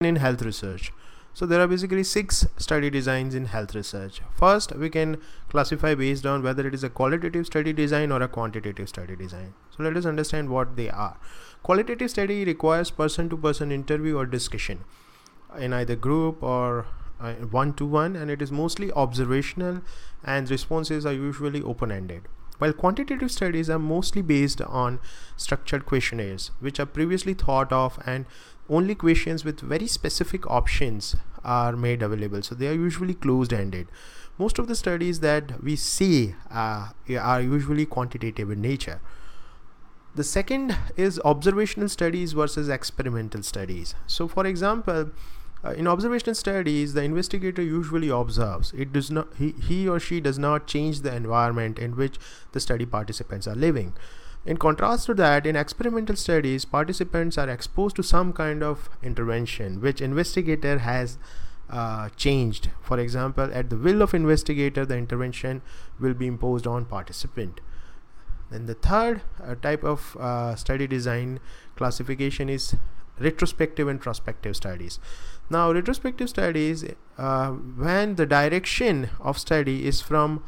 in health research. So there are basically 6 study designs in health research. First, we can classify based on whether it is a qualitative study design or a quantitative study design. So let us understand what they are. Qualitative study requires person-to-person interview or discussion in either group or one-to-one, and it is mostly observational, and responses are usually open-ended. While quantitative studies are mostly based on structured questionnaires, which are previously thought of, and only questions with very specific options are made available. So they are usually closed-ended. Most of the studies that we see are usually quantitative in nature. The second is observational studies versus experimental studies. So for example, in observational studies, the investigator usually observes. It does not, he or she does not change the environment in which the study participants are living. In contrast to that, in experimental studies, participants are exposed to some kind of intervention which investigator has changed. For example, at the will of investigator, the intervention will be imposed on participant. Then the third type of study design classification is retrospective and prospective studies. Now, retrospective studies, when the direction of study is from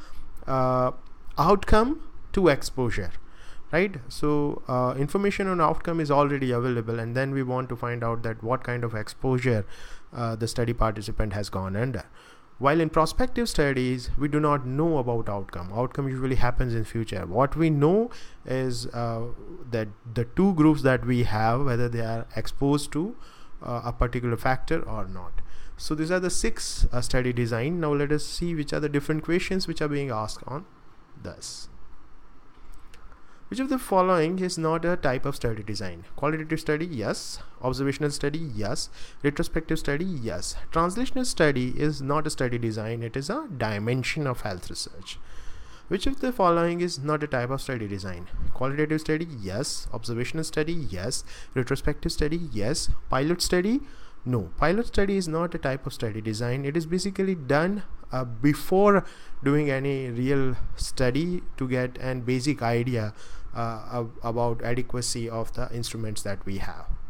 outcome to exposure, right? So information on outcome is already available, and then we want to find out that what kind of exposure the study participant has gone under. While in prospective studies, we do not know about outcome. Outcome usually happens in future. What we know is that the two groups that we have, whether they are exposed to a particular factor or not. So these are the 6 study design. Now let us see which are the different questions which are being asked on this. Which of the following is not a type of study design? Qualitative study, yes. Observational study, yes. Retrospective study, yes. Translational study is not a study design, it is a dimension of health research. Which of the following is not a type of study design? Qualitative study, yes. Observational study, yes. Retrospective study, yes. Pilot study, no. Pilot study is not a type of study design. It is basically done before doing any real study to get an basic idea about adequacy of the instruments that we have.